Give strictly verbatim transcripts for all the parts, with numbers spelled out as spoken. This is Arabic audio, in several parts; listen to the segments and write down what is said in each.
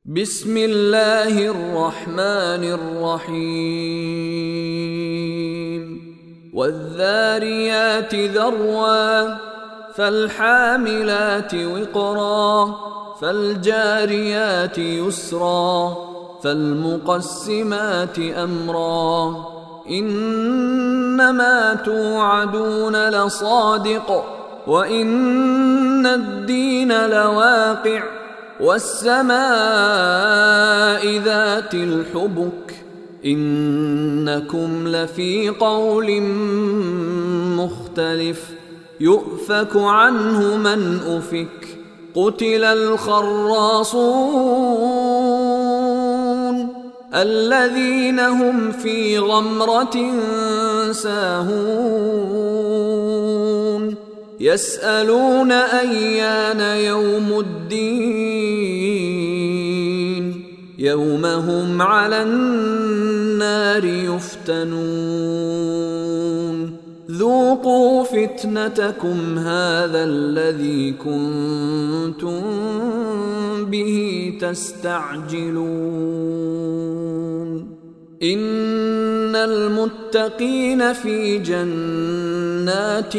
بسم الله الرحمن الرحيم والذاريات ذروا فالحاملات وقرا فالجاريات يسرا فالمقسمات أمرا إنما توعدون لصادق وإن الدين لواقع والسماء ذات الحبك إنكم لفي قول مختلف يؤفك عنه من أفك قتل الخراصون الذين هم في غمرة ساهون يسألون أيان يوم الدين يوم هم على النار يفتنون ذوقوا فتنتكم هذا الذي كنتم به تستعجلون إن المتقين في جنات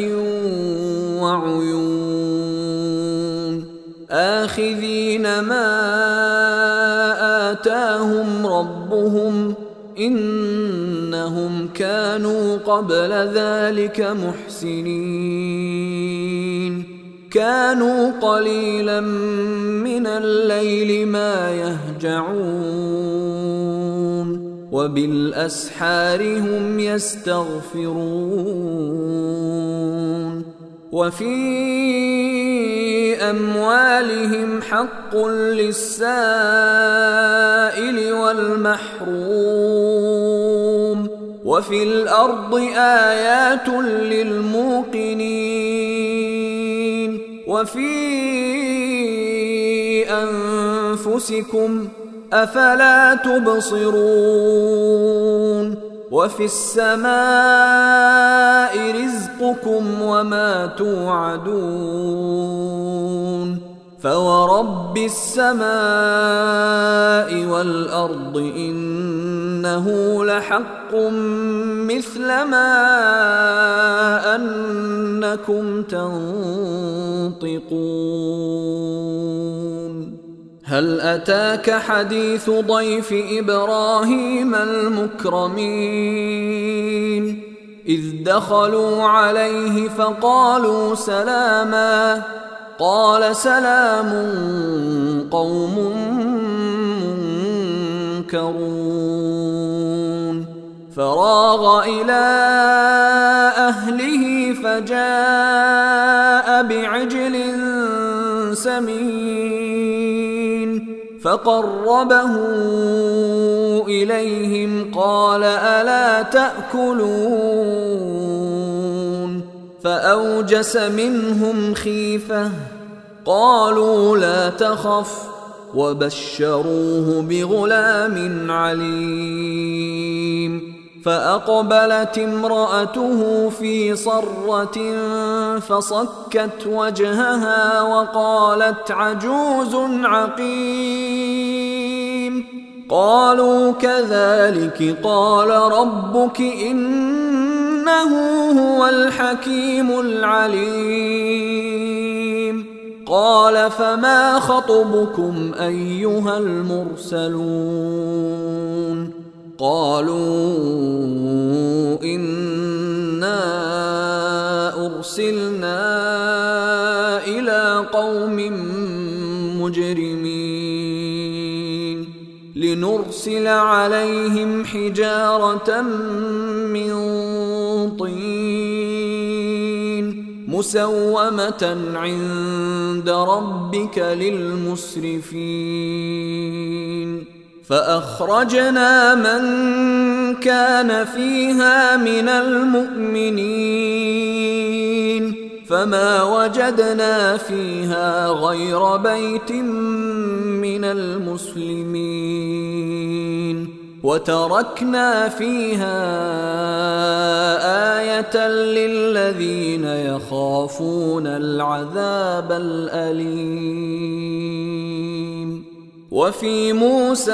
وعيون آخذين ما آتاهم ربهم إنهم كانوا قبل ذلك محسنين كانوا قليلا من الليل ما يهجعون وبالأسحار هم يستغفرون وفي أموالهم حق للسائل والمحروم وفي الأرض آيات للموقنين وفي أنفسكم أفلا تبصرون وفي السماء رزقكم وما توعدون فورب السماء والأرض إنه لحق مثل ما أنكم تنطقون هل أتاك حديث ضيف إبراهيم المكرمين إذ دخلوا عليه فقالوا سلاما قال سلام قوم منكرون فراغ إلى أهله فجاء بعجل سمين فقربه إليهم قال ألا تأكلون فأوجس منهم خيفة قالوا لا تخف وبشروه بغلام عليم فأقبلت امرأته في صرة فصكت وجهها وقالت عجوز عقيم قالوا كذلك قال ربك إنه هو الحكيم العليم قال فما خطبكم أيها المرسلون قالوا إنا أرسلنا إلى قوم مجرمين لنرسل عليهم حجارة من طين مسومة عند ربك للمسرفين فأخرجنا من كان فيها من المؤمنين فما وجدنا فيها غير بيت من المسلمين وتركنا فيها آية للذين يخافون العذاب الأليم وفي موسى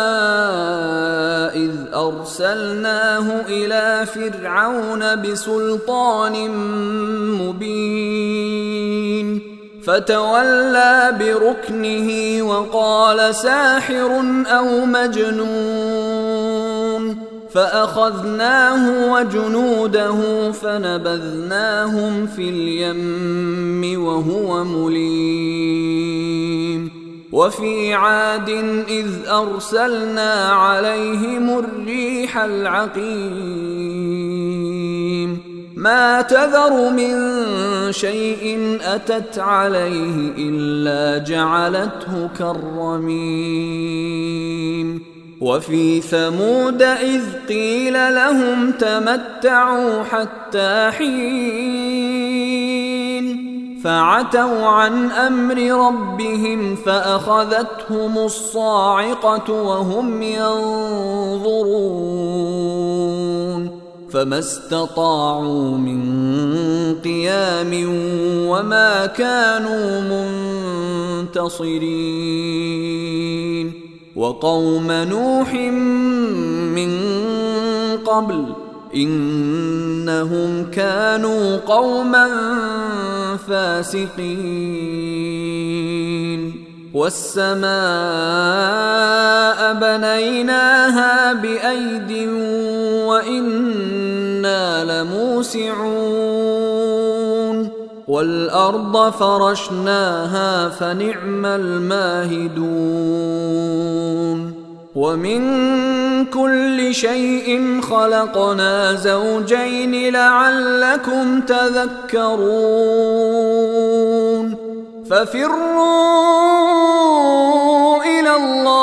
إذ أرسلناه إلى فرعون بسلطان مبين فتولى بركنه وقال ساحر أو مجنون فأخذناه وجنوده فنبذناهم في اليم وهو مليم وفي عاد إذ أرسلنا عليهم الريح العقيم ما تذر من شيء أتت عليه إلا جعلته كالرميم وفي ثمود إذ قيل لهم تمتعوا حتى حين فعتوا عن أمر ربهم فأخذتهم الصاعقة وهم ينظرون فما استطاعوا من قيام وما كانوا منتصرين وقوم نوح من قبل إنهم كانوا قوما فاسقين والسماء بنيناها بأيد وإنا لموسعون والأرض فرشناها فنعم الماهدون ومن كل شيء خلقنا زوجين لعلكم تذكرون ففروا إلى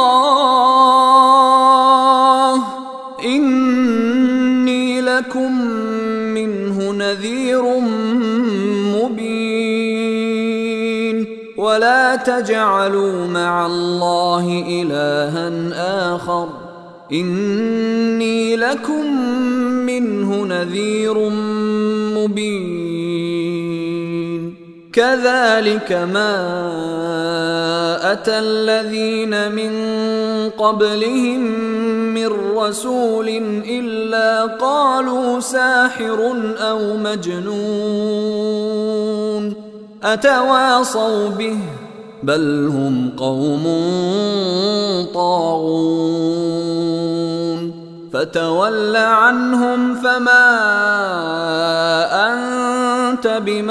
الله إني لكم منه نذير مبين ولا تجعلوا مع الله إلها آخر إني لكم منه نذير مبين كذلك ما أتى الذين من قبلهم من رسول إلا قالوا ساحر أو مجنون أتواصوا به بل هم قوم طاغون فتول عنهم فما أنت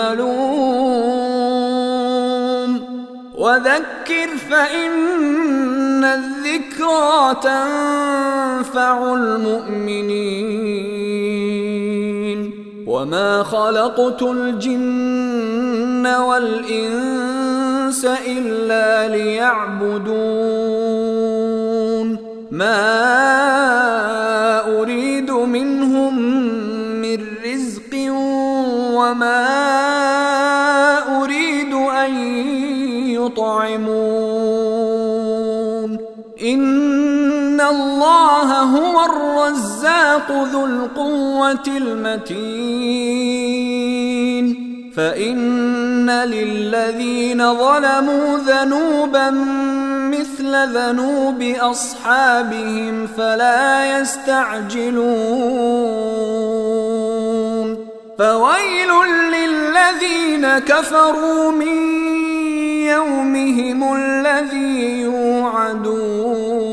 بملوم وذكر فإن الذكرى تنفع المؤمنين وما خلقت الجن والإنس إلا ليعبدون ما أريد منهم من رزق وما أريد أن يطعمون إن الله هو الرزاق ذو القوة المتين فإن للذين ظلموا ذنوبا مثل ذنوب أصحابهم فلا يستعجلون فويل للذين كفروا من يومهم الذي يوعدون